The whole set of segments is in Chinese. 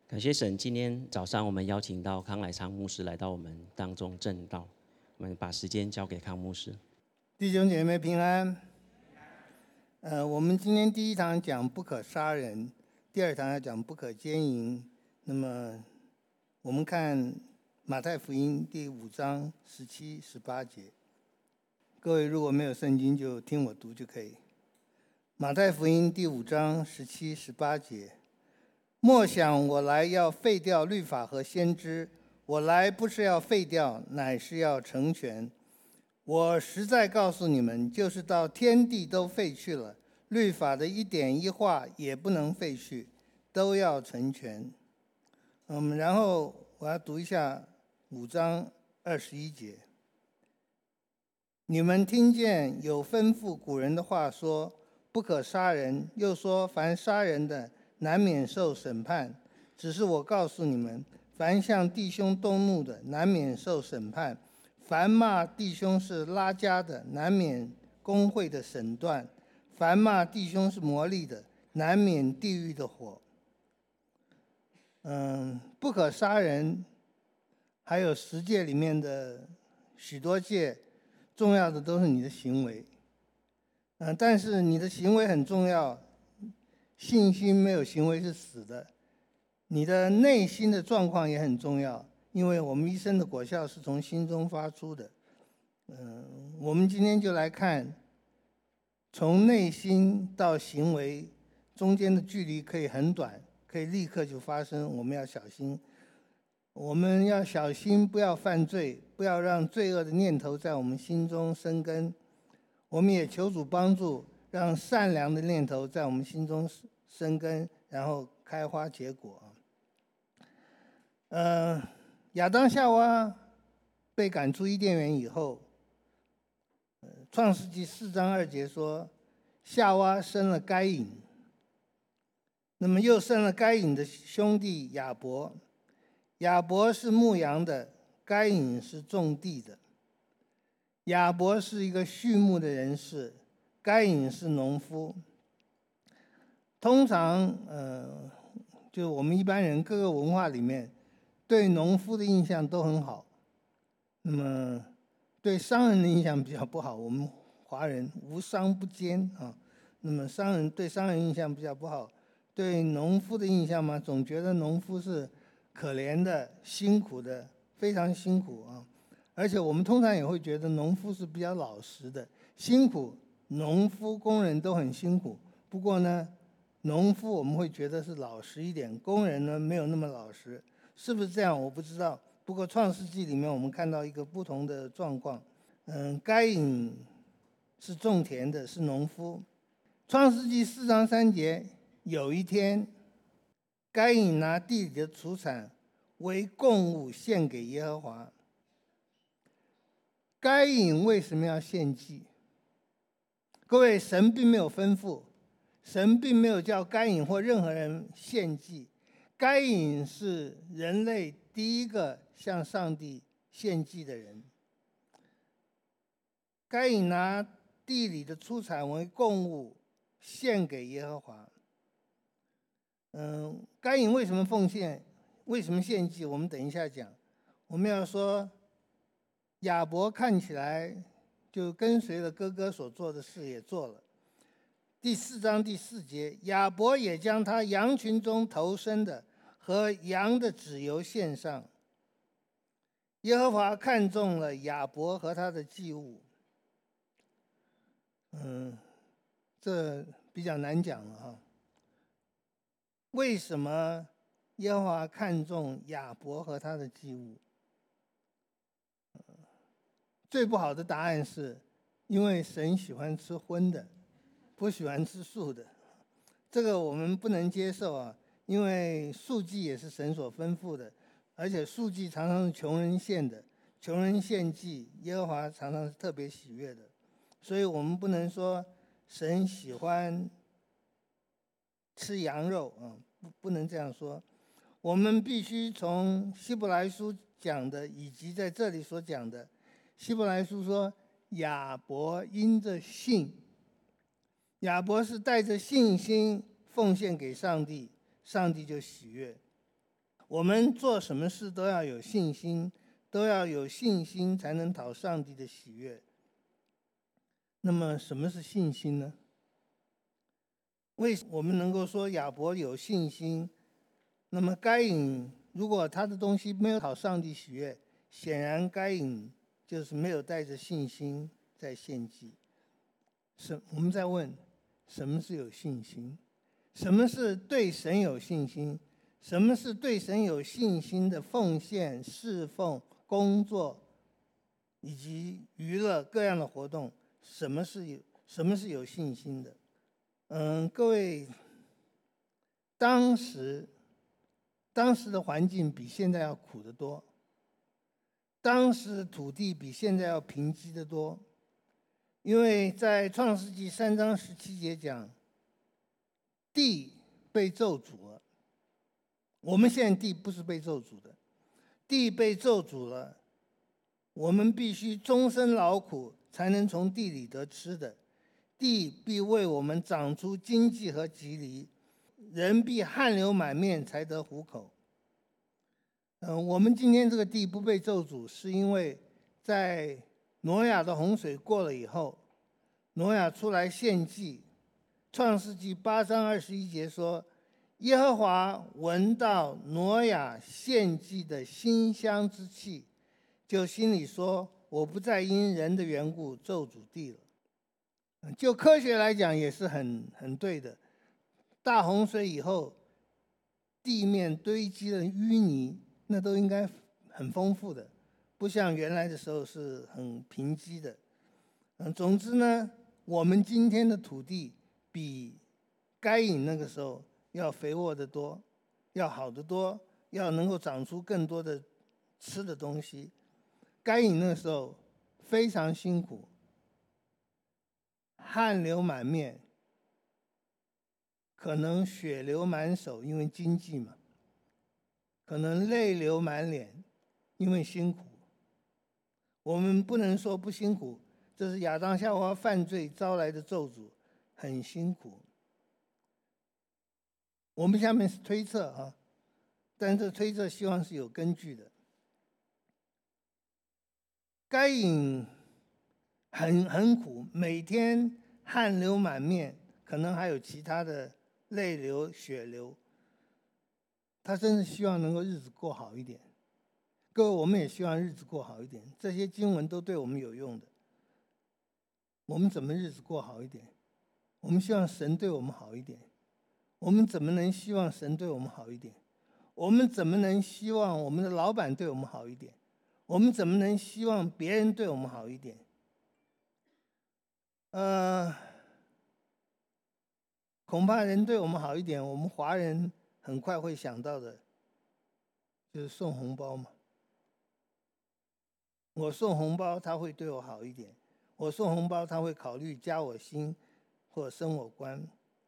感谢神，今天早上我们邀请到康来昌牧师来到我们当中证道，我们把时间交给康牧师。 弟兄姐妹平安。我们今天第一堂讲不可杀人，第二堂要讲不可奸淫。那么我们看马太福音第5章17、18节。各位如果没有圣经就听我读就可以。马太福音第5章17、18节。莫想我来要废掉律法和先知，我来不是要废掉，乃是要成全。我实在告诉你们，就是到天地都废去了，律法的一点一画也不能废去，都要成全。然后我要读一下5章21节。你们听见有吩咐古人的话说，不可杀人，又说凡杀人的难免受审判。只是我告诉你们，凡向弟兄动怒的，难免受审判；凡骂弟兄是拉加的，难免公会的审断；凡骂弟兄是魔力的，难免地狱的火。不可杀人，还有10诫里面的许多诫，重要的都是你的行为。但是你的行为很重要，信心没有行为是死的。你的内心的状况也很重要，因为我们一生的果效是从心中发出的。我们今天就来看，从内心到行为中间的距离可以很短，可以立刻就发生，我们要小心。我们要小心不要犯罪，不要让罪恶的念头在我们心中生根。我们也求主帮助，让善良的念头在我们心中生根，然后开花结果。亚当夏娃被赶出伊甸园以后，创世纪4章2节说，夏娃生了该隐，那么又生了该隐的兄弟亚伯。亚伯是牧羊的，该隐是种地的。亚伯是一个畜牧的人士，该隐是农夫。通常就我们一般人各个文化里面对农夫的印象都很好，那么对商人的印象比较不好。我们华人无商不奸啊，那么对商人印象比较不好。对农夫的印象嘛，总觉得农夫是可怜的、辛苦的，非常辛苦啊。而且我们通常也会觉得农夫是比较老实的，辛苦。农夫、工人都很辛苦，不过呢，农夫我们会觉得是老实一点，工人呢没有那么老实，是不是这样？我不知道。不过创世纪里面我们看到一个不同的状况。该隐是种田的，是农夫。创世纪4章3节，有一天，该隐拿地里的出产为供物献给耶和华。该隐为什么要献祭？各位，神并没有吩咐，神并没有叫该隐或任何人献祭。该隐是人类第一个向上帝献祭的人。该隐拿地里的出产为供物献给耶和华。该隐为什么奉献？为什么献祭？我们等一下讲。我们要说，亚伯看起来就跟随了哥哥所做的事也做了。第4章第4节，亚伯也将他羊群中头生的和羊的脂油献上。耶和华看中了亚伯和他的祭物。这比较难讲了哈。为什么耶和华看重亚伯和他的祭物？最不好的答案是，因为神喜欢吃荤的，不喜欢吃素的。这个我们不能接受啊，因为素祭也是神所吩咐的，而且素祭常常是穷人献的，穷人献祭，耶和华常常是特别喜悦的。所以我们不能说神喜欢吃羊肉啊，不能这样说。我们必须从希伯来书讲的，以及在这里所讲的。希伯来书说，亚伯因着信，亚伯是带着信心奉献给上帝，上帝就喜悦。 我们做什么事都要有信心，都要有信心才能讨上帝的喜悦。那么什么是信心呢？为什么我们能够说亚伯有信心？那么该隐如果他的东西没有讨上帝喜悦，显然该隐就是没有带着信心在献祭。我们在问，什么是有信心？什么是对神有信心？什么是对神有信心的奉献、侍奉、工作以及娱乐各样的活动？什么是有信心的？各位，当时的环境比现在要苦得多，当时的土地比现在要贫瘠得多，因为在创世纪3章17节讲，地被咒诅了。我们现在地不是被咒诅的，地被咒诅了，我们必须终身劳苦才能从地里得吃的，地必为我们长出经济和吉利，人必汗流满面才得糊口。我们今天这个地不被咒诅，是因为在挪亚的洪水过了以后，挪亚出来献祭。创世纪8章21节说，耶和华闻到挪亚献祭的馨香之气，就心里说，我不再因人的缘故咒诅地了。就科学来讲也是很对的。大洪水以后，地面堆积了淤泥，那都应该很丰富的，不像原来的时候是很贫瘠的。总之呢，我们今天的土地比该隐那个时候要肥沃得多，要好得多，要能够长出更多的吃的东西。该隐那个时候非常辛苦，汗流满面，可能血流满手，因为经济嘛，可能泪流满脸，因为辛苦。我们不能说不辛苦，这是亚当夏娃犯罪招来的咒诅，很辛苦。我们下面是推测啊，但这推测希望是有根据的。该隐很苦，每天汗流满面，可能还有其他的泪流、血流。他真是希望能够日子过好一点。各位，我们也希望日子过好一点，这些经文都对我们有用的。我们怎么日子过好一点？我们希望神对我们好一点。我们怎么能希望神对我们好一点？我们怎么能希望我们的老板对我们好一点？我们怎么能希望别人对我们好一点？恐怕人对我们好一点，我们华人很快会想到的就是送红包嘛。我送红包，他会对我好一点；我送红包，他会考虑加我薪或升我官。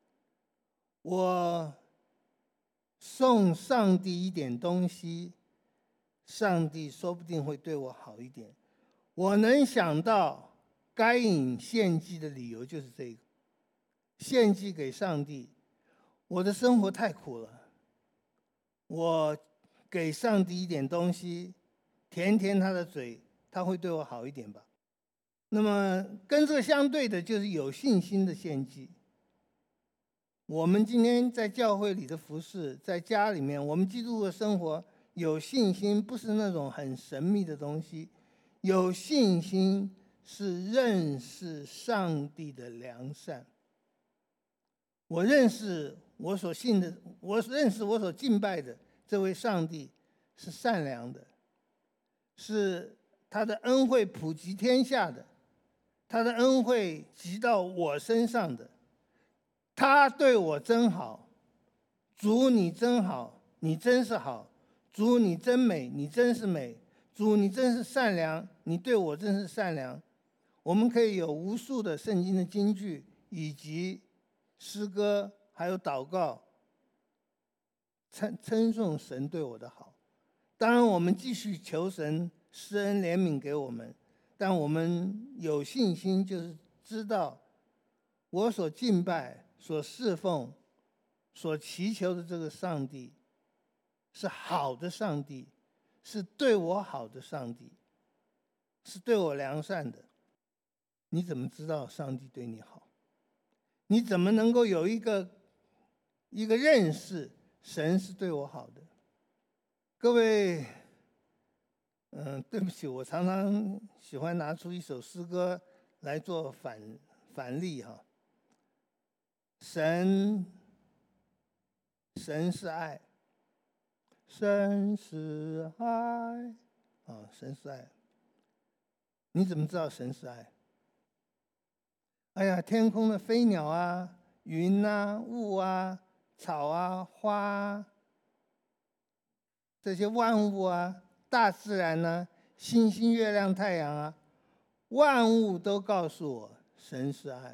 我送上帝一点东西，上帝说不定会对我好一点。我能想到该隐献祭的理由就是这个，献祭给上帝。我的生活太苦了，我给上帝一点东西，填填他的嘴，他会对我好一点吧。那么跟这个相对的就是有信心的献祭。我们今天在教会里的服事，在家里面，我们基督徒的生活，有信心不是那种很神秘的东西，有信心是认识上帝的良善。我认识我所信的，我认识我所敬拜的这位上帝是善良的，是他的恩惠普及天下的，他的恩惠集到我身上的。他对我真好，主你真好，你真是好，主你真美，你真是美，主你真是善良，你对我真是善良。我们可以有无数的圣经的金句，以及诗歌，还有祷告，称颂神对我的好。当然我们继续求神施恩怜悯给我们，但我们有信心，就是知道我所敬拜、所侍奉、所祈求的这个上帝是好的上帝，是对我好的上帝，是对我良善的。你怎么知道上帝对你好？你怎么能够有一个认识，神是对我好的？各位，对不起，我常常喜欢拿出一首诗歌来做反例哈。神是爱，神是爱，神是爱。你怎么知道神是爱？哎呀，天空的飞鸟啊，云啊，雾啊，草啊，花啊，这些万物啊，大自然呢，星星、月亮、太阳啊，万物都告诉我，神是爱。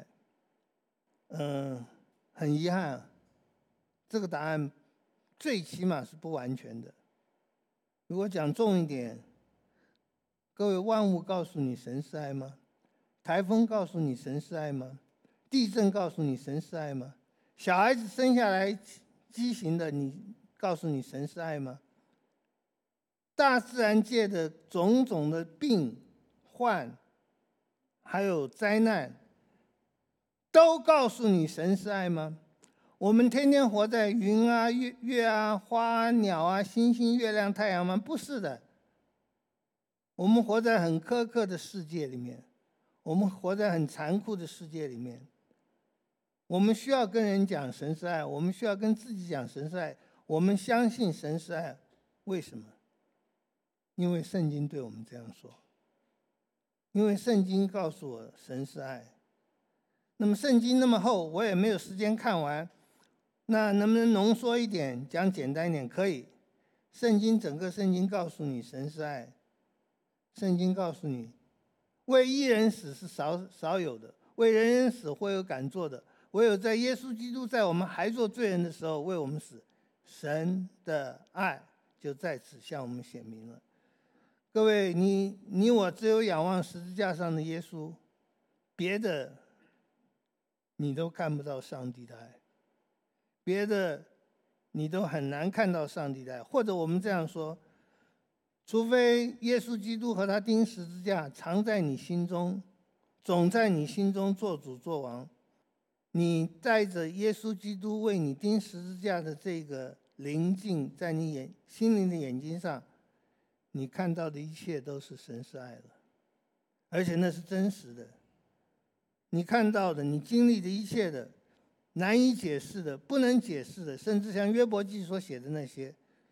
很遗憾，这个答案最起码是不完全的。如果讲重一点，各位，万物告诉你神是爱吗？台风告诉你神是爱吗？地震告诉你神是爱吗？小孩子生下来畸形的，你告诉你神是爱吗？大自然界的种种的病患还有灾难，都告诉你神是爱吗？我们天天活在云啊、月啊、花啊、鸟啊、星星、月亮、太阳吗？不是的。我们活在很苛刻的世界里面，我们活在很残酷的世界里面。我们需要跟人讲神是爱，我们需要跟自己讲神是爱。我们相信神是爱，为什么？因为圣经对我们这样说，因为圣经告诉我神是爱。那么圣经那么厚，我也没有时间看完，那能不能浓缩一点，讲简单一点？可以。整个圣经告诉你神是爱。圣经告诉你，为一人死是少有的，为人人死或有敢做的，唯有在耶稣基督在我们还做罪人的时候为我们死，神的爱就在此向我们显明了。各位，你我只有仰望十字架上的耶稣，别的你都看不到上帝的爱，别的你都很难看到上帝的爱。或者我们这样说，除非耶稣基督和他钉十字架常在你心中，总在你心中做主做王，你带着耶稣基督为你钉十字架的这个灵镜在你心灵的眼睛上，你看到的一切都是神是爱了，而且那是真实的。你看到的，你经历的一切的，难以解释的，不能解释的，甚至像约伯记所写的那些，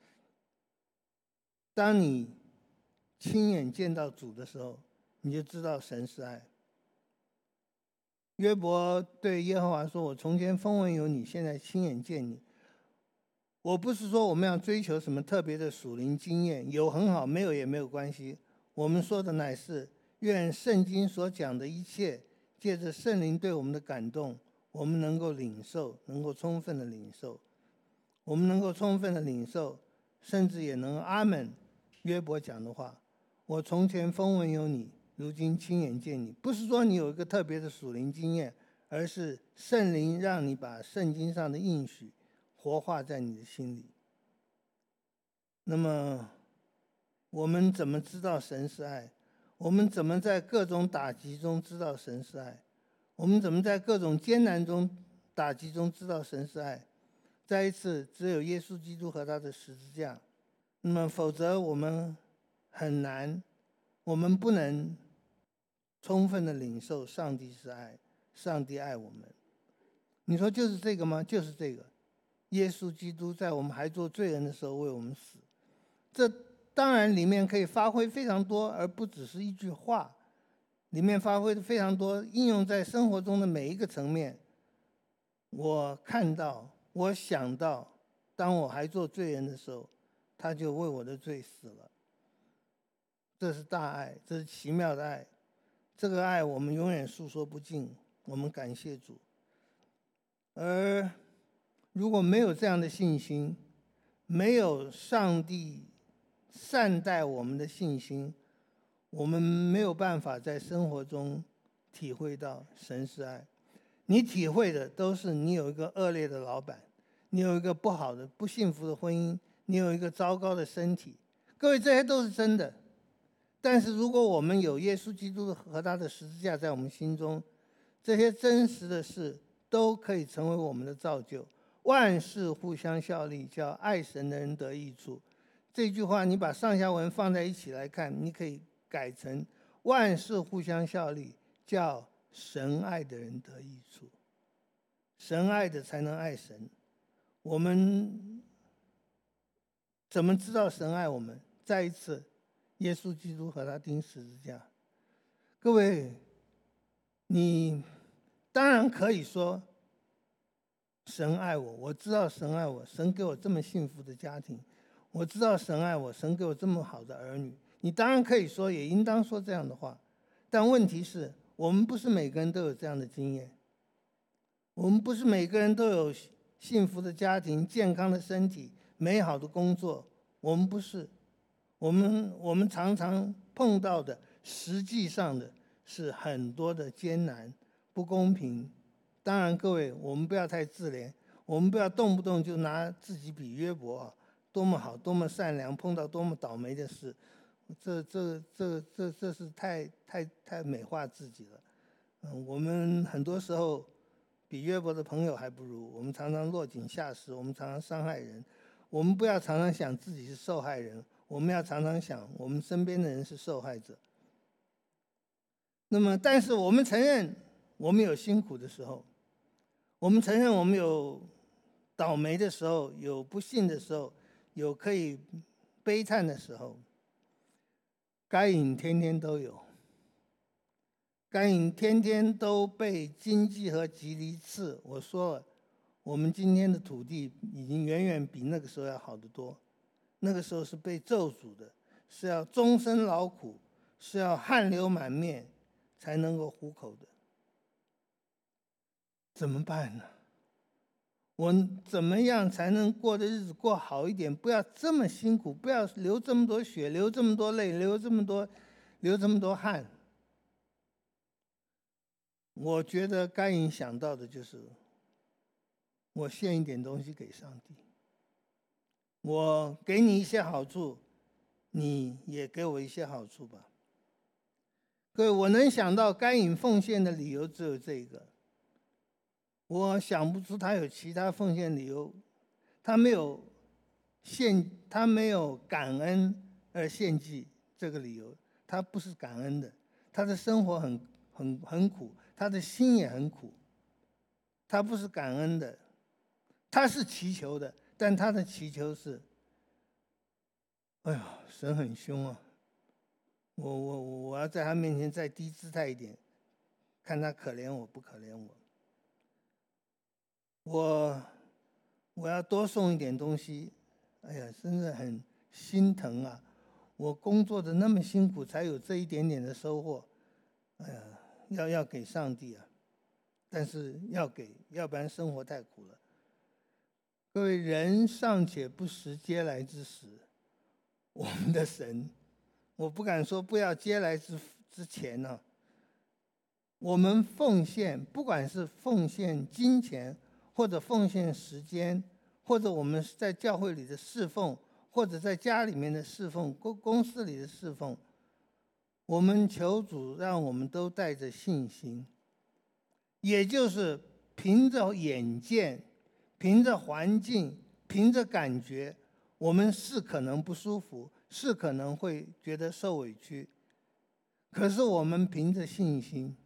当你亲眼见到主的时候，你就知道神是爱。约伯对耶和华说，我从前风闻有你，现在亲眼见你。我不是说我们要追求什么特别的属灵经验，有很好，没有也没有关系。我们说的乃是愿圣经所讲的一切，借着圣灵对我们的感动，我们能够领受，能够充分的领受。我们能够充分的领受，甚至也能阿们约伯讲的话，我从前风闻有你，如今亲眼见你。不是说你有一个特别的属灵经验，而是圣灵让你把圣经上的应许活化在你的心里。那么我们怎么知道神是爱？我们怎么在各种打击中知道神是爱？我们怎么在各种艰难中打击中知道神是爱？再一次，只有耶稣基督和他的十字架。那么否则我们很难，我们不能充分的领受上帝是爱，上帝爱我们。你说就是这个吗？就是这个。耶稣基督在我们还做罪人的时候为我们死。这当然里面可以发挥非常多，而不只是一句话，里面发挥的非常多，应用在生活中的每一个层面。我看到，我想到，当我还做罪人的时候，他就为我的罪死了。这是大爱，这是奇妙的爱。这个爱我们永远诉说不尽，我们感谢主。而如果没有这样的信心，没有上帝善待我们的信心，我们没有办法在生活中体会到神是爱。你体会的都是你有一个恶劣的老板，你有一个不好的不幸福的婚姻， 你有一个糟糕的身体。各位，这些都是真的。但是如果我们有耶稣基督和他的十字架在我们心中，这些真实的事都可以成为我们的造就。万事互相效力，叫爱神的人得益处。这句话你把上下文放在一起来看，你可以改成万事互相效力，叫神爱的人得益处。神爱的才能爱神。我们怎么知道神爱我们？再一次，耶稣基督和他钉十字架。各位，你当然可以说神爱我，我知道神爱我，神给我这么幸福的家庭，我知道神爱我，神给我这么好的儿女。你当然可以说，也应当说这样的话。但问题是，我们不是每个人都有这样的经验，我们不是每个人都有幸福的家庭、健康的身体、美好的工作。我们不是，我们常常碰到的，实际上的是很多的艰难、不公平。当然，各位，我们不要太自怜，我们不要动不动就拿自己比约伯啊，多么好，多么善良，碰到多么倒霉的事，这是太美化自己了。我们很多时候比约伯的朋友还不如，我们常常落井下石，我们常常伤害人。我们不要常常想自己是受害人，我们要常常想我们身边的人是受害者。那么，但是我们承认我们有辛苦的时候，我们承认我们有倒霉的时候，有不幸的时候，有可以悲叹的时候。该隐天天都有，该隐天天都被荆棘和蒺藜刺。我说了，我们今天的土地已经远远比那个时候要好得多。那个时候是被咒诅的，是要终身劳苦，是要汗流满面才能够糊口的。怎么办呢？我怎么样才能过的日子过好一点？不要这么辛苦，不要流这么多血，流这么多泪，流这么多汗。我觉得该隐想到的就是，我献一点东西给上帝，我给你一些好处，你也给我一些好处吧。各位，我能想到该隐奉献的理由只有这个，我想不出他有其他奉献理由。他没有感恩而献祭这个理由，他不是感恩的，他的生活很苦，他的心也很苦，他不是感恩的，他是祈求的，但他的祈求是，哎呀，神很凶啊，我要在他面前再低姿态一点，看他可怜我不可怜我，我要多送一点东西。哎呀，真的很心疼啊，我工作的那么辛苦才有这一点点的收获，哎呀，要给上帝啊，但是要给，要不然生活太苦了。各位，人尚且不识嗟来之食，我们的神，我不敢说不要嗟来之前呢，我们奉献，不管是奉献金钱，或者奉献时间，或者我们在教会里的侍奉，或者在家里面的侍奉，公司里的侍奉，我们求主让我们都带着信心，也就是凭着眼见，凭着环境，凭着感觉，我们是可能不舒服，是可能会觉得受委屈，可是我们凭着信心，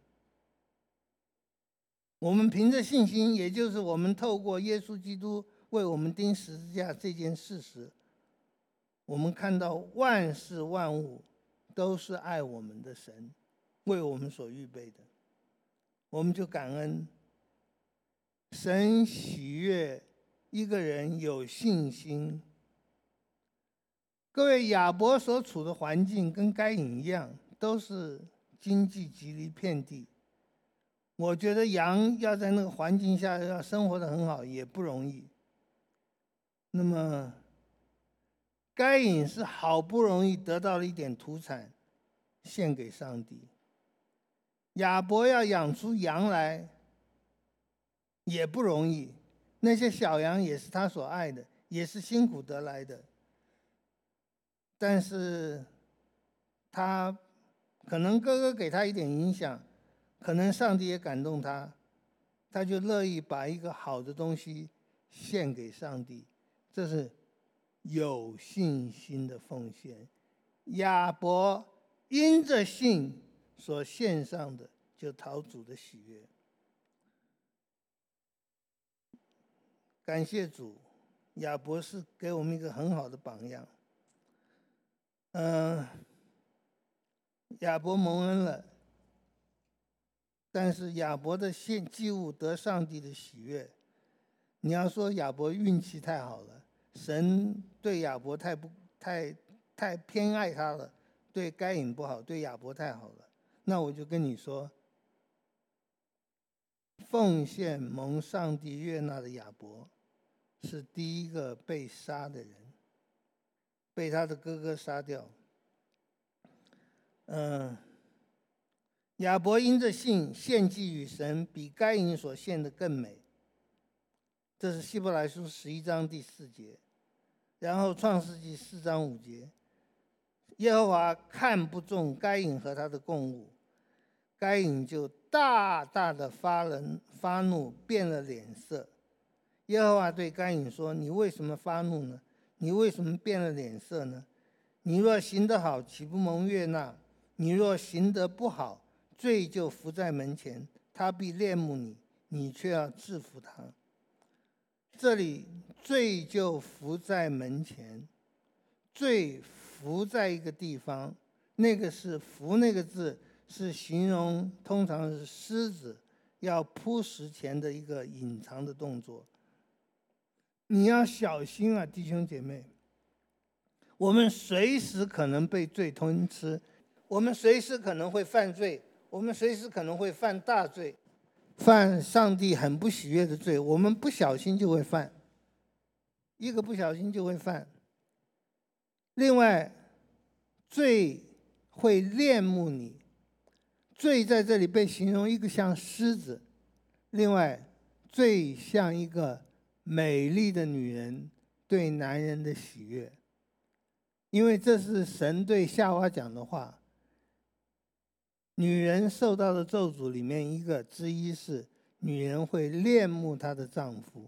我们凭着信心，也就是我们透过耶稣基督为我们钉十字架这件事实，我们看到万事万物都是爱我们的神为我们所预备的，我们就感恩。神喜悦一个人有信心。各位，亚伯所处的环境跟该隐一样，都是经济极离遍地。我觉得羊要在那个环境下要生活得很好也不容易。那么该隐是好不容易得到了一点土产献给上帝，亚伯要养出羊来也不容易，那些小羊也是他所爱的，也是辛苦得来的。 但是他可能哥哥给他一点影响，可能上帝也感动他，他就乐意把一个好的东西献给上帝，这是有信心的奉献。亚伯因着信所献上的，就讨主的喜悦。感谢主，亚伯是给我们一个很好的榜样。亚伯蒙恩了，但是亚伯的献祭物得上帝的喜悦。你要说亚伯运气太好了，神对亚伯太偏爱他了，对该隐不好，对亚伯太好了，那我就跟你说，奉献蒙上帝悦纳的亚伯是第一个被杀的人，被他的哥哥杀掉。亚伯因着信献祭与神，比该隐所献的更美。这是希伯来书11章第4节。然后创世纪4章5节，耶和华看不中该隐和他的供物，该隐就大大的发怒，变了脸色。耶和华对该隐说：你为什么发怒呢？你为什么变了脸色呢？你若行得好，岂不蒙悦纳？你若行得不好，罪就伏在门前，他必恋慕你，你却要制服他。这里罪就伏在门前，罪伏在一个地方，那个是伏，那个字是形容通常是狮子要扑食前的一个隐藏的动作。你要小心啊，弟兄姐妹，我们随时可能被罪吞吃，我们随时可能会犯罪，我们随时可能会犯大罪，犯上帝很不喜悦的罪，我们不小心就会犯，一个不小心就会犯。另外，罪会恋慕你，罪在这里被形容一个像狮子，另外，罪像一个美丽的女人对男人的喜悦，因为这是神对夏娃讲的话。女人受到的咒诅里面一个之一是，女人会恋慕她的丈夫。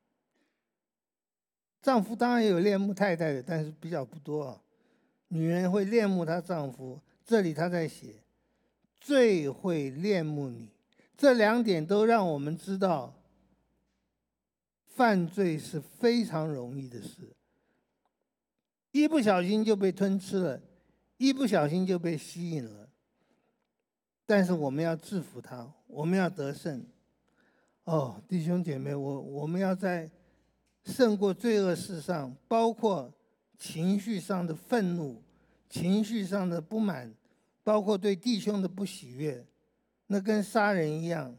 丈夫当然也有恋慕太太的，但是比较不多。女人会恋慕她丈夫，这里他在写，罪会恋慕你。这两点都让我们知道，犯罪是非常容易的事，一不小心就被吞吃了，一不小心就被吸引了。但是我们要制服它，我们要得胜。弟兄姐妹，我们要在胜过罪恶事上，包括情绪上的愤怒，情绪上的不满，包括对弟兄的不喜悦，那跟杀人一样。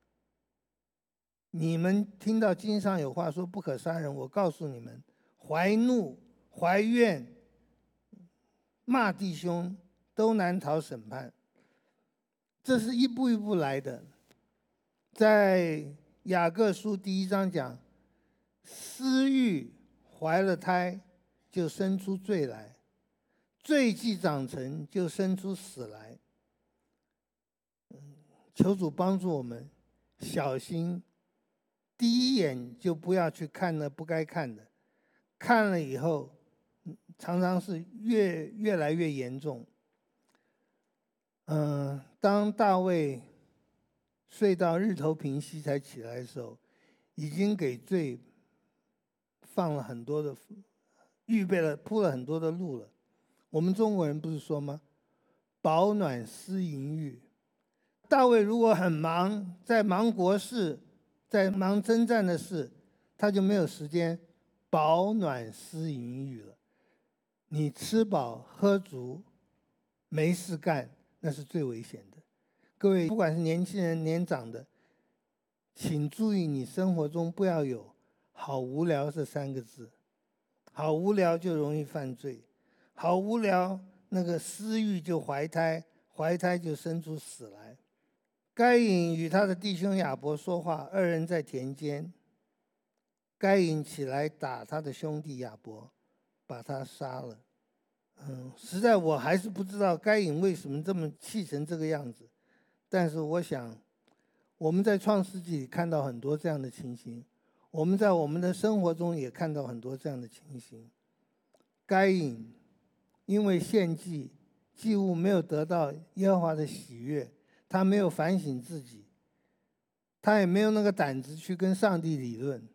你们听到经上有话说不可杀人，我告诉你们，怀怒、怀怨、骂弟兄都难逃审判。这是一步一步来的。在雅各书第1章讲，私欲怀了胎，就生出罪来，罪既长成，就生出死来。求主帮助我们小心，第一眼就不要去看那不该看的，看了以后常常是越来越严重。当大卫睡到日头平息才起来的时候，已经给罪放了很多的，预备了铺了很多的路了。我们中国人不是说吗？饱暖思淫欲。大卫如果很忙，在忙国事，在忙征战的事，他就没有时间饱暖思淫欲了。你吃饱喝足没事干，那是最危险的。各位，不管是年轻人年长的，请注意你生活中不要有好无聊这3个字。好无聊就容易犯罪，好无聊那个私欲就怀胎，怀胎就生出死来。该隐与他的弟兄亚伯说话，2人在田间。该隐起来打他的兄弟亚伯，把他杀了。 实在我还是不知道该隐为什么这么气成这个样子。但是我想，我们在创世纪里看到很多这样的情形，我们在我们的生活中也看到很多这样的情形。该隐因为献祭祭物没有得到耶和华的喜悦，他没有反省自己，他也没有那个胆子去跟上帝理论，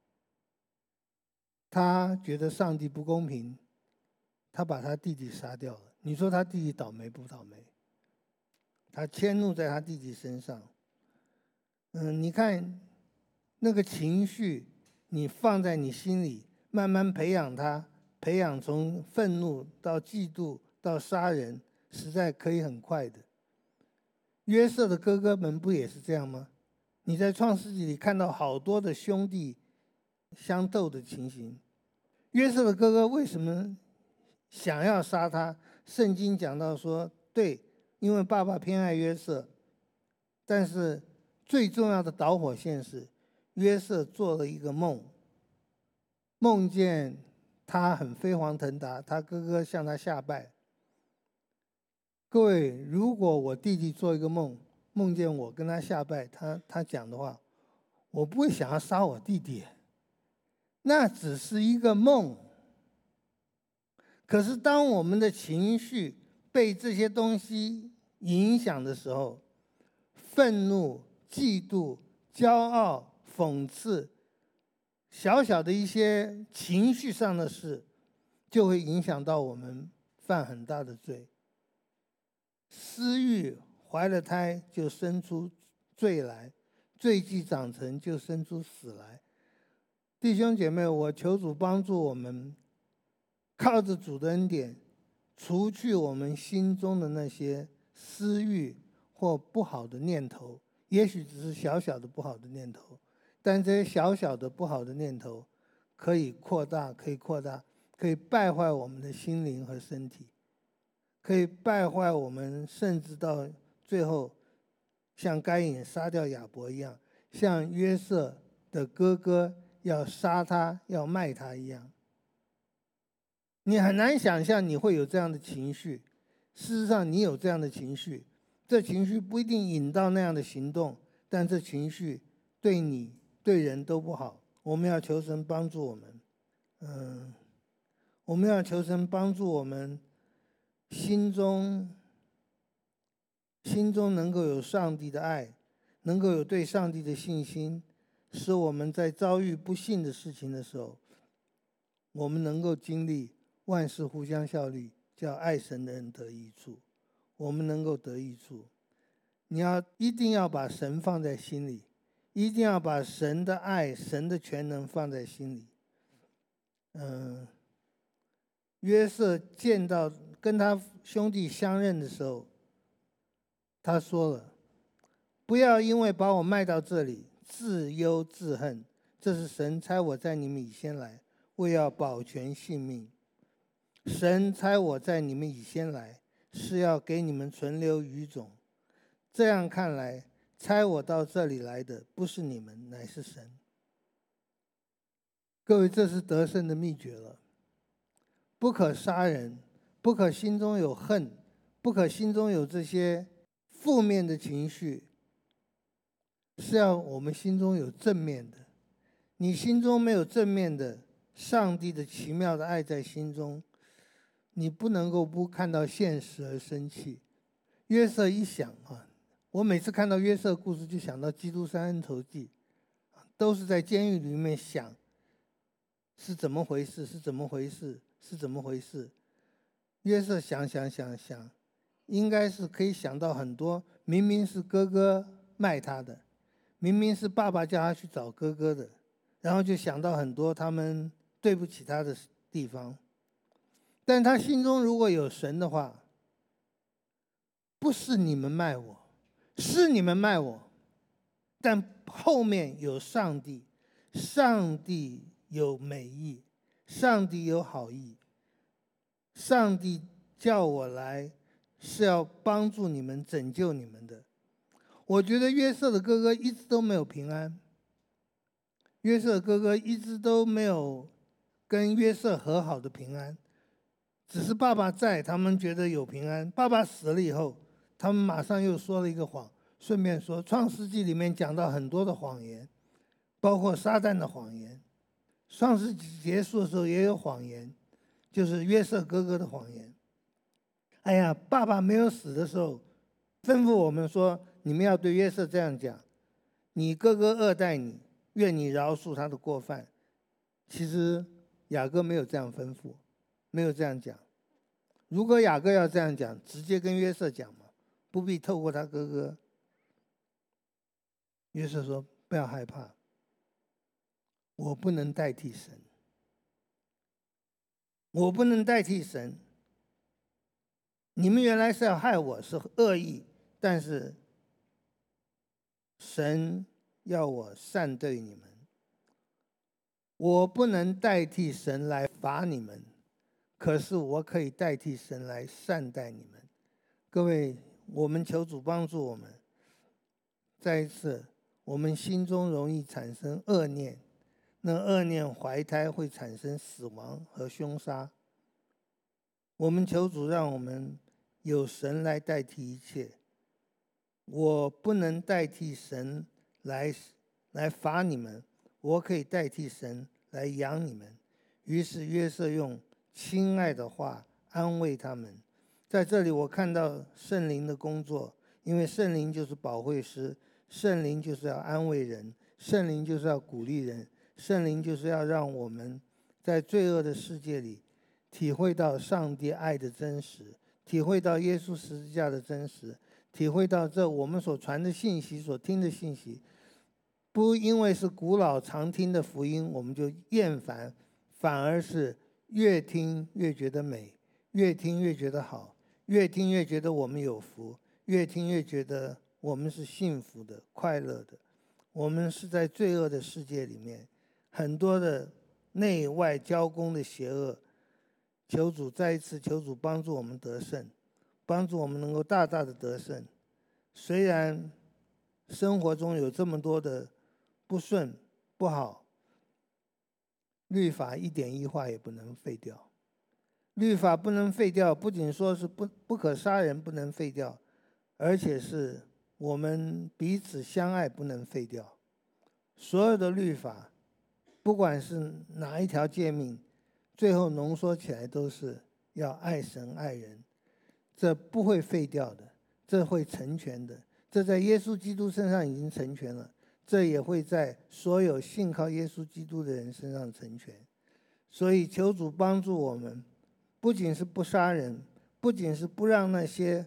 他觉得上帝不公平，他把他弟弟杀掉了。你说他弟弟倒霉不倒霉？他迁怒在他弟弟身上。你看那个情绪，你放在你心里，慢慢培养他，培养从愤怒到嫉妒到杀人，实在可以很快的。约瑟的哥哥们不也是这样吗？你在创世纪里看到好多的兄弟相斗的情形。约瑟的哥哥为什么想要杀他？圣经讲到说，对，因为爸爸偏爱约瑟，但是最重要的导火线是约瑟做了一个梦，梦见他很飞黄腾达，他哥哥向他下拜。各位，如果我弟弟做一个梦，梦见我跟他下拜，他讲的话，我不会想要杀我弟弟，那只是一个梦。可是当我们的情绪被这些东西影响的时候，愤怒、嫉妒、骄傲、讽刺，小小的一些情绪上的事，就会影响到我们犯很大的罪。私欲怀了胎就生出罪来，罪既长成就生出死来。弟兄姐妹，我求主帮助我们，靠着主的恩典，除去我们心中的那些私欲或不好的念头，也许只是小小的不好的念头，但这些小小的不好的念头可以扩大，可以败坏我们的心灵和身体，可以败坏我们，甚至到最后像该隐杀掉亚伯一样，像约瑟的哥哥要杀他要卖他一样。你很难想象你会有这样的情绪，事实上你有这样的情绪，这情绪不一定引到那样的行动，但这情绪对你对人都不好。我们要求神帮助我们，我们要求神帮助我们心中能够有上帝的爱，能够有对上帝的信心，使我们在遭遇不幸的事情的时候，我们能够经历万事互相效力，叫爱神的人得益处，我们能够得益处。你一定要把神放在心里，一定要把神的爱、神的全能放在心里。约瑟见到跟他兄弟相认的时候，他说了，不要因为把我卖到这里自忧自恨，这是神差我在你们以先来，为要保全性命。神差我在你们以先来，是要给你们存留余种。这样看来，差我到这里来的不是你们，乃是神。各位，这是得胜的秘诀了。不可杀人，不可心中有恨，不可心中有这些负面的情绪，是要我们心中有正面的。你心中没有正面的上帝的奇妙的爱在心中，你不能够不看到现实而生气。约瑟一想我每次看到约瑟故事就想到基督山恩仇记，都是在监狱里面想是怎么回事，是怎么回事，是怎么回事。约瑟想，应该是可以想到很多，明明是哥哥卖他的，明明是爸爸叫他去找哥哥的，然后就想到很多他们对不起他的地方。但他心中如果有神的话，不是你们卖我，是你们卖我，但后面有上帝，上帝有美意，上帝有好意，上帝叫我来是要帮助你们，拯救你们的。我觉得约瑟的哥哥一直都没有平安，约瑟的哥哥一直都没有跟约瑟和好的平安。 只是爸爸在，他们觉得有平安。爸爸死了以后，他们马上又说了一个谎。顺便说，《创世纪》里面讲到很多的谎言，包括撒旦的谎言。创世纪结束的时候也有谎言，就是约瑟哥哥的谎言。哎呀，爸爸没有死的时候，吩咐我们说，你们要对约瑟这样讲：你哥哥恶待你，愿你饶恕他的过犯。其实雅各没有这样吩咐，没有这样讲。如果雅各要这样讲，直接跟约瑟讲嘛，不必透过他哥哥。约瑟说：不要害怕，我不能代替神，我不能代替神。你们原来是要害我，是恶意，但是神要我善对你们。我不能代替神来罚你们，可是我可以代替神来善待你们。各位，我们求主帮助我们。再一次，我们心中容易产生恶念，那恶念怀胎会产生死亡和凶杀。我们求主让我们有神来代替一切。我不能代替神来罚你们，我可以代替神来养你们。于是约瑟用亲爱的话安慰他们。在这里我看到圣灵的工作，因为圣灵就是保惠师，圣灵就是要安慰人，圣灵就是要鼓励人，圣灵就是要让我们在罪恶的世界里体会到上帝爱的真实，体会到耶稣十字架的真实，体会到这我们所传的信息，所听的信息，不因为是古老常听的福音我们就厌烦，反而是越听越觉得美，越听越觉得好，越听越觉得我们有福，越听越觉得我们是幸福的、快乐的。我们是在罪恶的世界里面，很多的内外交攻的邪恶。求主再一次，求主帮助我们得胜，帮助我们能够大大的得胜。虽然生活中有这么多的不顺不好，律法一点一划也不能废掉。律法不能废掉，不仅说是不可杀人不能废掉，而且是我们彼此相爱不能废掉。所有的律法，不管是哪一条诫命，最后浓缩起来都是要爱神爱人，这不会废掉的，这会成全的，这在耶稣基督身上已经成全了，这也会在所有信靠耶稣基督的人身上成全。所以求主帮助我们，不仅是不杀人，不仅是不让那些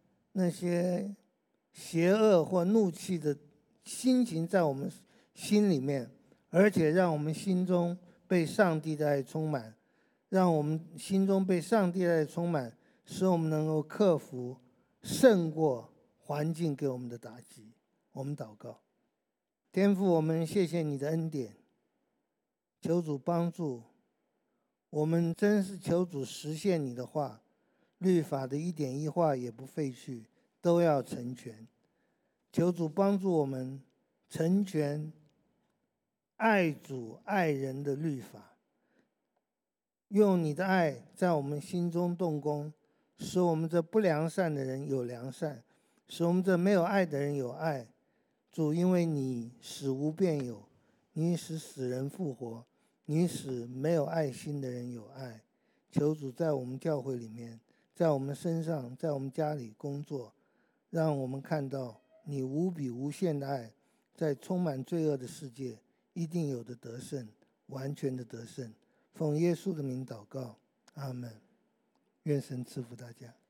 邪恶或怒气的心情在我们心里面，而且让我们心中被上帝的爱充满，让我们心中被上帝的爱充满，使我们能够克服胜过环境给我们的打击。我们祷告。天父，我们谢谢你的恩典，求主帮助我们，真是求主实现你的话，律法的一点一划也不废去，都要成全。求主帮助我们成全爱主爱人的律法，用你的爱在我们心中动工，使我们这不良善的人有良善，使我们这没有爱的人有爱。主，因为你使无变有，你使死人复活，你使没有爱心的人有爱。求主在我们教会里面，在我们身上，在我们家里工作，让我们看到你无比无限的爱，在充满罪恶的世界一定有的得胜，完全的得胜。奉耶稣的名祷告，阿们。愿神赐福大家。